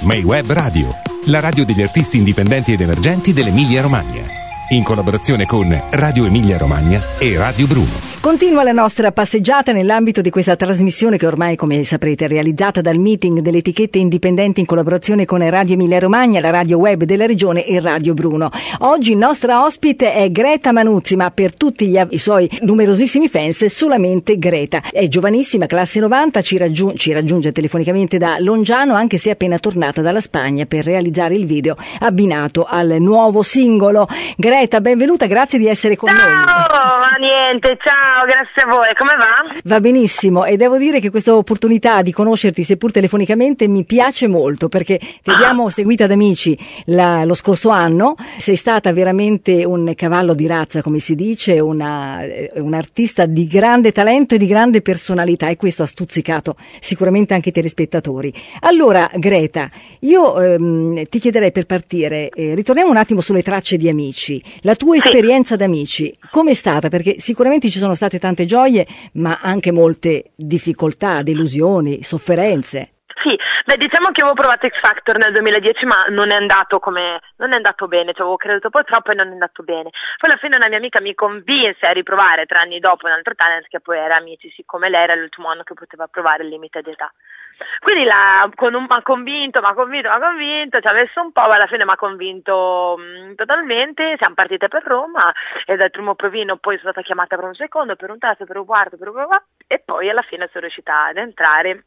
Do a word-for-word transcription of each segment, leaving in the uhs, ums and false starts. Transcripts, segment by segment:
May Web Radio, la radio degli artisti indipendenti ed emergenti dell'Emilia Romagna, in collaborazione con Radio Emilia Romagna e Radio Bruno. Continua la nostra passeggiata nell'ambito di questa trasmissione che ormai, come saprete, è realizzata dal meeting delle etichette indipendenti in collaborazione con Radio Emilia Romagna, la radio web della regione e Radio Bruno. Oggi il nostro ospite è Greta Manuzzi, ma per tutti gli, i suoi numerosissimi fans solamente Greta. È giovanissima, classe novanta, ci, raggiung- ci raggiunge telefonicamente da Longiano, anche se è appena tornata dalla Spagna per realizzare il video abbinato al nuovo singolo. Greta, benvenuta, grazie di essere con ciao, noi. Ciao, ma niente, ciao. Grazie a voi, come va? Va benissimo, e devo dire che questa opportunità di conoscerti, seppur telefonicamente, mi piace molto, perché ti abbiamo seguita da amici la, lo scorso anno. Sei stata veramente un cavallo di razza, come si dice, una, un'artista di grande talento e di grande personalità, e questo ha stuzzicato sicuramente anche i telespettatori. Allora, Greta, io ehm, ti chiederei, per partire, eh, ritorniamo un attimo sulle tracce di Amici. La tua sì. esperienza d'Amici, com'è stata? Perché sicuramente ci sono state tante gioie, ma anche molte difficoltà, delusioni, sofferenze. Sì, beh, diciamo che avevo provato X Factor nel duemiladieci, ma non è andato come non è andato bene, cioè avevo creduto poi troppo e non è andato bene. Poi alla fine una mia amica mi convinse a riprovare tre anni dopo un altro talent, che poi era Amici, siccome lei era l'ultimo anno che poteva provare il limite d'età. Quindi la, con un, m'ha convinto, m'ha convinto, m'ha convinto, ci ha messo un po', ma alla fine mi ha convinto mh, totalmente. Siamo partite per Roma e dal primo provino poi sono stata chiamata per un secondo, per un terzo, per un quarto, per un quarto, e poi alla fine sono riuscita ad entrare.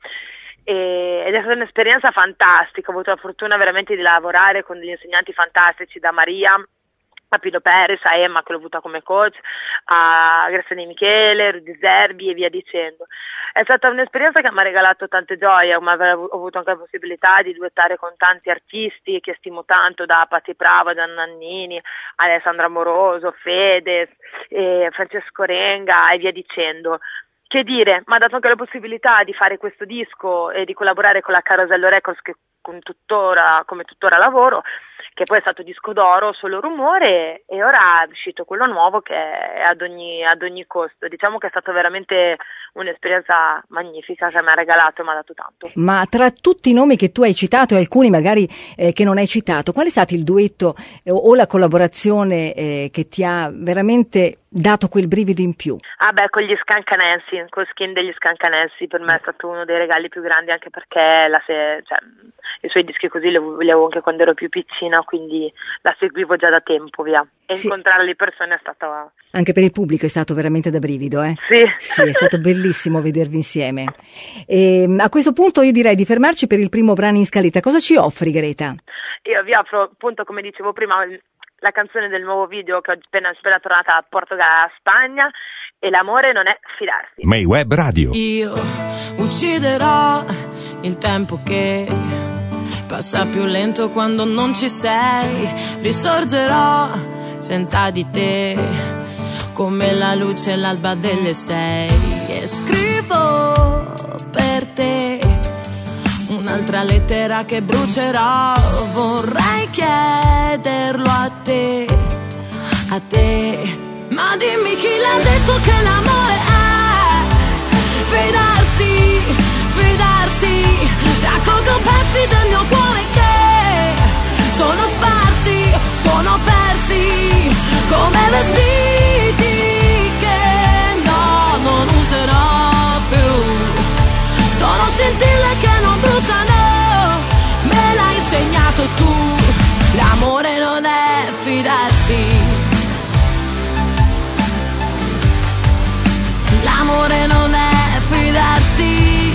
E, ed è stata un'esperienza fantastica. Ho avuto la fortuna veramente di lavorare con degli insegnanti fantastici, da Maria a Pino Perez, a Emma, che l'ho avuta come coach, a Graziani Michele, Rudy Zerbi e via dicendo. È stata un'esperienza che mi ha regalato tante gioie, ma ho avuto anche la possibilità di duettare con tanti artisti che stimo tanto, da Patti Bravo, Gian Nannini, Alessandro Amoroso, Fedez, eh, Francesco Renga e via dicendo. Che dire, mi ha dato anche la possibilità di fare questo disco e di collaborare con la Carosello Records, che con tuttora, come tuttora lavoro, che poi è stato disco d'oro, Solo Rumore, e ora è uscito quello nuovo che è ad ogni, ad ogni costo. Diciamo che è stata veramente un'esperienza magnifica, che mi ha regalato e mi ha dato tanto. Ma tra tutti i nomi che tu hai citato e alcuni magari eh, che non hai citato, qual è stato il duetto eh, o la collaborazione eh, che ti ha veramente dato quel brivido in più? Ah beh, con gli Scancanensi, con Skin degli Scancanensi, per me è stato uno dei regali più grandi, anche perché la se, cioè, i suoi dischi così li avevo anche quando ero più piccina, quindi la seguivo già da tempo, via. E sì. Incontrare le persone è stato... Anche per il pubblico è stato veramente da brivido, eh? Sì. Sì, è stato bellissimo vedervi insieme. E a questo punto io direi di fermarci per il primo brano in scaletta. Cosa ci offri, Greta? Io vi offro, appunto, come dicevo prima, la canzone del nuovo video che ho appena, appena tornata a Portogallo, a Spagna, e L'amore non è fidarsi. May Web Radio. Io ucciderò il tempo che passa più lento quando non ci sei, risorgerò senza di te come la luce all'alba delle sei, e scrivo per te un'altra lettera che brucerò. Vorrei chiederlo a te, a te, ma dimmi chi l'ha detto che l'amore è fidarsi, fidarsi. Raccolgo pezzi del mio cuore che sono sparsi, sono persi come vestiti che no, non userò più. Sono scintille che non bruciano, me l'hai insegnato tu. L'amore non è fidarsi, l'amore non è fidarsi,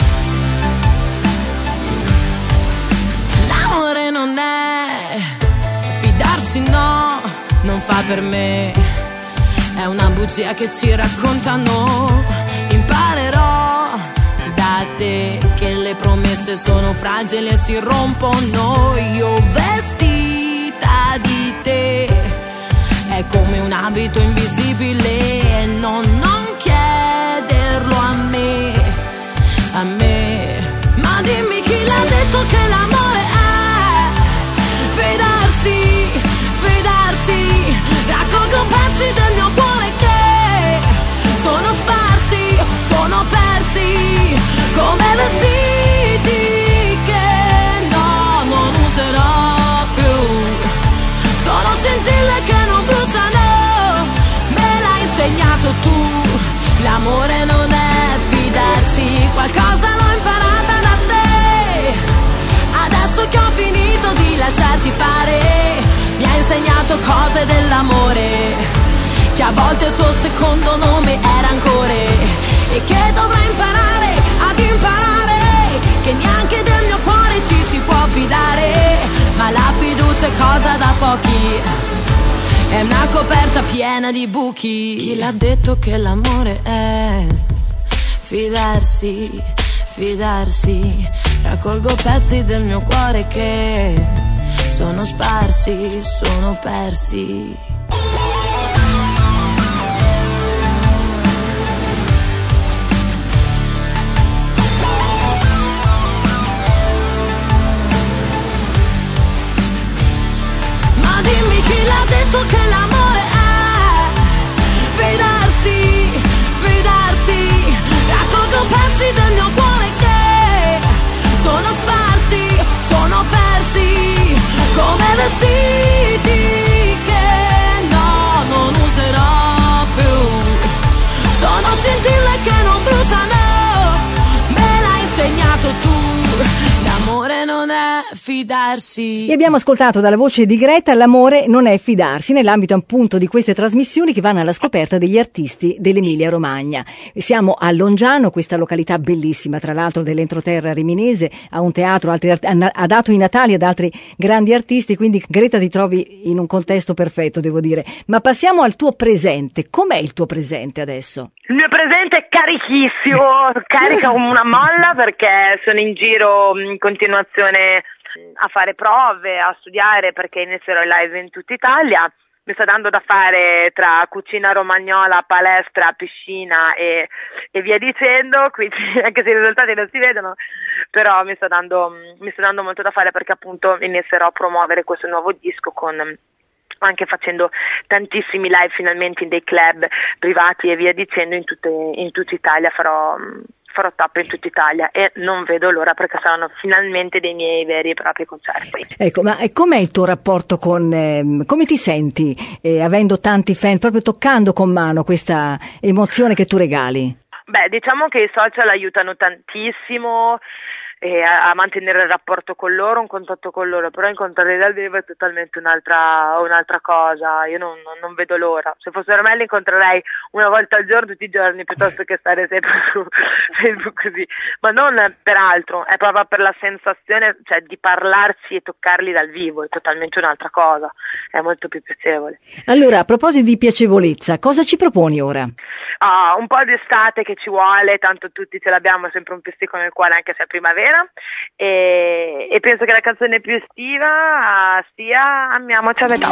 l'amore non è fidarsi, no, non fa per me, è una bugia che ci raccontano. Imparerò da te che le promesse sono fragili e si rompono. Io vestita di te è come un abito invisibile, e no, non chiederlo a me, a me, ma dimmi chi l'ha detto che l'amore è fidarsi, fidarsi. Raccolgo pezzi del mio cuore che sono sparsi, sono persi come vestiti che no, cose dell'amore, che a volte il suo secondo nome è rancore, e che dovrei imparare ad imparare, che neanche del mio cuore ci si può fidare, ma la fiducia è cosa da pochi, è una coperta piena di buchi. Chi l'ha detto che l'amore è fidarsi, fidarsi? Raccolgo pezzi del mio cuore che sono sparsi, sono persi. Ma dimmi chi l'ha detto che l'amore è fidarsi, fidarsi? Raccolgo pezzi del mio cuore che sono sparsi, sono persi, come vestiti che no, non userò più. Sono scintille che non bruciano, me l'hai insegnato tu. L'amore non è fidarsi. E abbiamo ascoltato dalla voce di Greta l'amore non è fidarsi, nell'ambito appunto di queste trasmissioni che vanno alla scoperta degli artisti dell'Emilia Romagna. Siamo a Longiano, questa località bellissima, tra l'altro dell'entroterra riminese, ha un teatro, altri, ha dato i Natali ad altri grandi artisti, quindi Greta ti trovi in un contesto perfetto, devo dire. Ma passiamo al tuo presente. Com'è il tuo presente adesso? Il mio presente è carichissimo, carica come una molla, perché sono in giro in continuazione a fare prove, a studiare, perché inizierò i live in tutta Italia. Mi sta dando da fare tra cucina romagnola, palestra, piscina e, e via dicendo, quindi anche se i risultati non si vedono, però mi sta dando, mi sta dando molto da fare, perché appunto inizierò a promuovere questo nuovo disco con... anche facendo tantissimi live finalmente in dei club privati e via dicendo in, tutte, in tutta Italia. Farò, farò tappe in tutta Italia e non vedo l'ora, perché saranno finalmente dei miei veri e propri concerti. Ecco, ma com'è il tuo rapporto con, eh, come ti senti eh, avendo tanti fan, proprio toccando con mano questa emozione che tu regali? Beh, diciamo che i social aiutano tantissimo e a, a mantenere il rapporto con loro, un contatto con loro, però incontrarli dal vivo è totalmente un'altra, un'altra cosa. Io non, non, non vedo l'ora. Se fosse per me li incontrerei una volta al giorno, tutti i giorni, piuttosto che stare sempre su Facebook così, ma non per altro, è proprio per la sensazione, cioè, di parlarci e toccarli dal vivo, è totalmente un'altra cosa, è molto più piacevole. Allora, a proposito di piacevolezza, cosa ci proponi ora? Ah, un po' di estate che ci vuole, tanto tutti ce l'abbiamo, sempre un pizzico nel cuore anche se è primavera, e, e penso che la canzone più estiva sia Amiamoci a metà.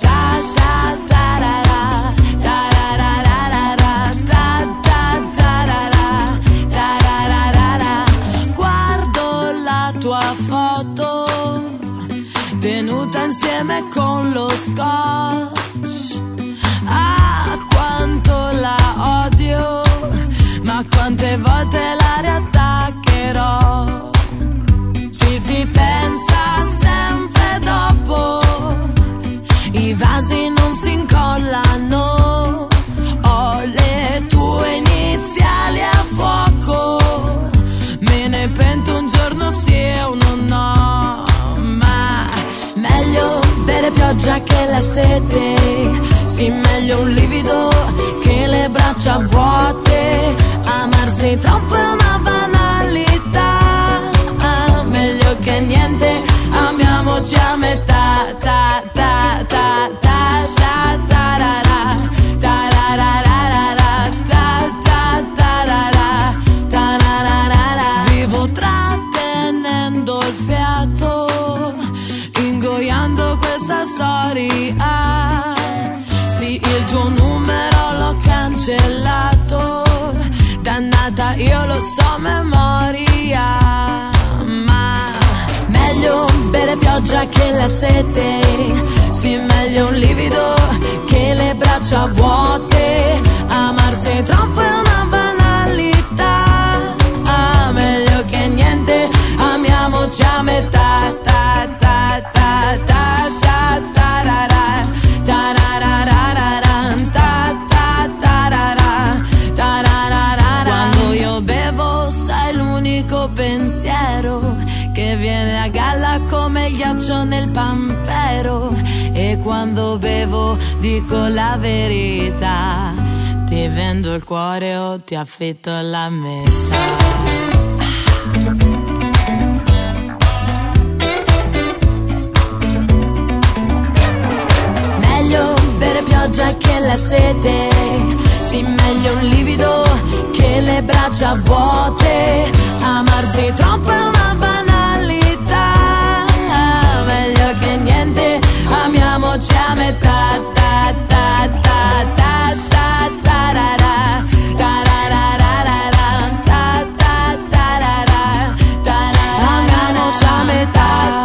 Guardo la tua foto tenuta insieme con lo scotch, ah quanto la odio, ma quante volte la riattaccherò. Ci si pensa sempre dopo, i vasi non si incollano, ho le tue iniziali a fuoco, me ne pento un giorno sì e uno no, ma meglio bere pioggia che la sete, sì meglio un livido che le braccia vuote, amarsi troppo è una banalità, meglio che niente, amiamoci a metà, ta ta ta ta ta ta ra ra, ta ra ra ra ra ra, ta ta ta ra ra, ta ra ra ra ra. Vivo trattenendo il fiato, ingoiando questa storia, sì il tuo numero l'ho cancellato, dannata io lo so a memoria, ma meglio bere pioggia che la sete, sì meglio un livido che le braccia vuote, amarsi troppo è una banalità, ah, meglio che niente, amiamoci a metà, ta ta ta ta ta ta ra ra, ta ra ra ra ra ra, ta ta ta ra ra, ta ra ra ra ra. Quando io bevo sai l'unico pensiero che viene a galla fredda come il ghiaccio nel pampero, e quando bevo dico la verità, ti vendo il cuore o ti affitto la metà. Bere pioggia che la sete, sì, meglio un livido che le braccia vuote. Amarsi troppo è una banalità, meglio che niente, amiamoci a metà. Ta ta ta ta ta ta ra ra, ta ra ra ra ra ra, ta ta ta ra ra, ta ra ra, amiamoci a metà.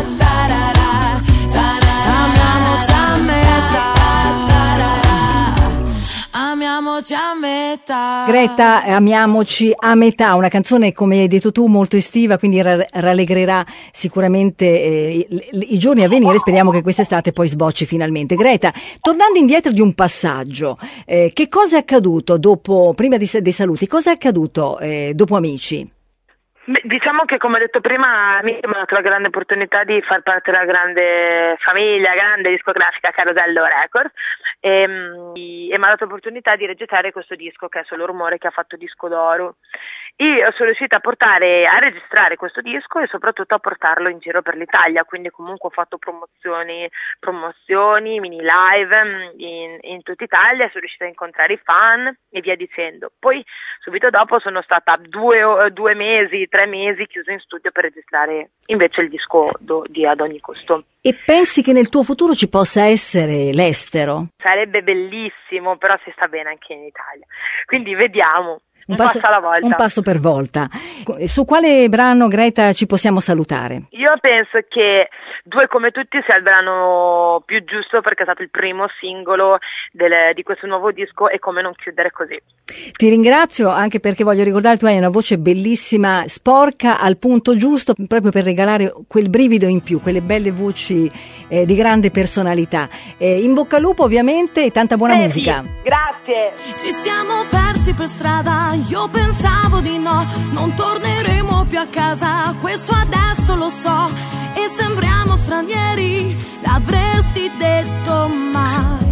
A metà. Greta, amiamoci a metà, una canzone, come hai detto tu, molto estiva, quindi ra- rallegrerà sicuramente eh, i, i giorni a venire. Speriamo che quest'estate poi sbocci finalmente. Greta, tornando indietro di un passaggio, eh, che cosa è accaduto dopo, prima di, dei saluti, cosa è accaduto eh, dopo Amici? Beh, diciamo che, come ho detto prima, mi ha dato la grande opportunità di far parte della grande famiglia, grande discografica Carosello Records, e, e mi ha dato l'opportunità di registrare questo disco che è Solo Rumore, che ha fatto disco d'oro. Io sono riuscita a portare, a registrare questo disco e soprattutto a portarlo in giro per l'Italia, quindi comunque ho fatto promozioni, promozioni, mini live in, in tutta Italia, sono riuscita a incontrare i fan e via dicendo. Poi subito dopo sono stata due, due mesi, tre mesi chiusa in studio per registrare invece il disco do, di Ad ogni costo. E pensi che nel tuo futuro ci possa essere l'estero? Sarebbe bellissimo, però si sta bene anche in Italia, quindi vediamo. Un, un passo, passo alla volta. Un passo per volta. Su quale brano, Greta, ci possiamo salutare? Io penso che Due come tutti sia il brano più giusto, perché è stato il primo singolo del, di questo nuovo disco, e come non chiudere così. Ti ringrazio, anche perché voglio ricordare, tu hai una voce bellissima, sporca, al punto giusto, proprio per regalare quel brivido in più, quelle belle voci eh, di grande personalità. Eh, in bocca al lupo ovviamente, e tanta buona Vedi, musica. Grazie. Ci siamo persi per strada, io pensavo di no, non torneremo più a casa, questo adesso lo so, e sembriamo stranieri, l'avresti detto mai.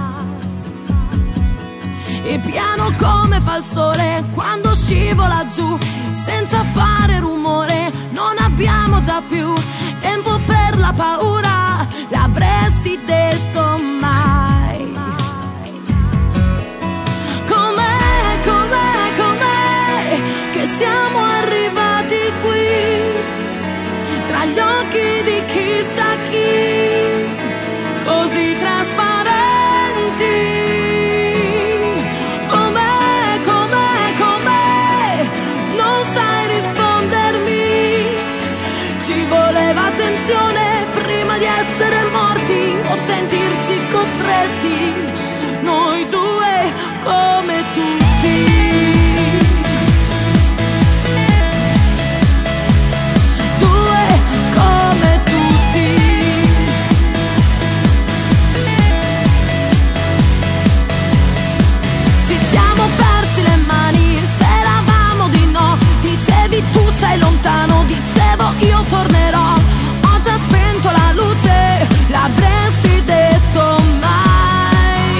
E piano come fa il sole quando scivola giù, senza fare rumore, non abbiamo già più tempo per la paura, l'avresti detto mai. Com'è, com'è, com'è che siamo arrivati qui, tra gli occhi di chissà chi, così trasparenti. Com'è, com'è, com'è, non sai rispondermi, ci voleva attenzione prima di essere morti o sentirci costretti, noi due come tutti. Tu sei lontano, dicevo io tornerò, ho già spento la luce, l'avresti detto mai.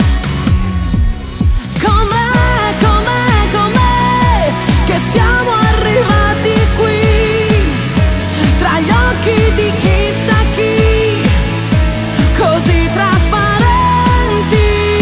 Com'è, com'è, com'è che siamo arrivati qui, tra gli occhi di chissà chi, così trasparenti.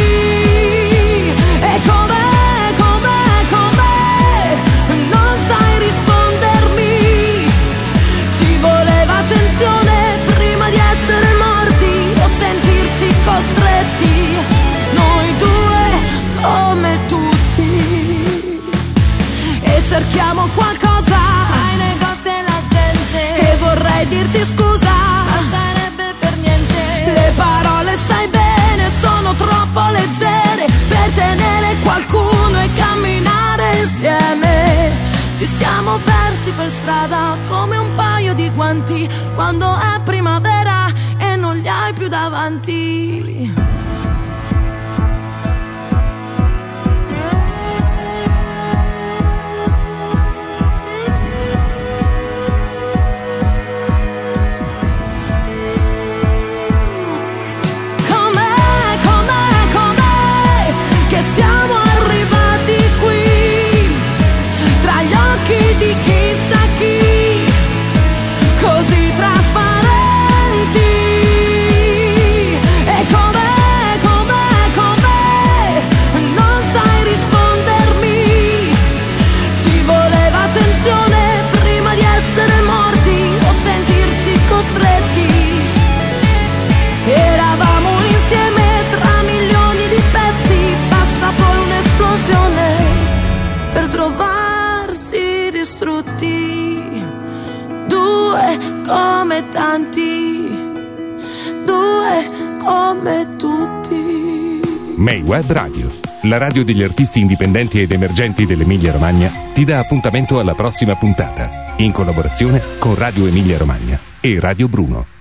E com'è, com'è, com'è, non sai rispondermi, ci voleva attenzione prima di essere morti o sentirci costretti, noi due come tutti. E cerchiamo qualcosa ai negozi e la gente, e vorrei dirti scusa, ma sarebbe per niente. Le parole sai bene sono troppo leggere per tenere qualcuno e camminare insieme. Ci siamo persi per strada come un paio di guanti quando è primavera e non li hai più davanti. come tanti, due come tutti. May Web Radio, la radio degli artisti indipendenti ed emergenti dell'Emilia Romagna, ti dà appuntamento alla prossima puntata, in collaborazione con Radio Emilia Romagna e Radio Bruno.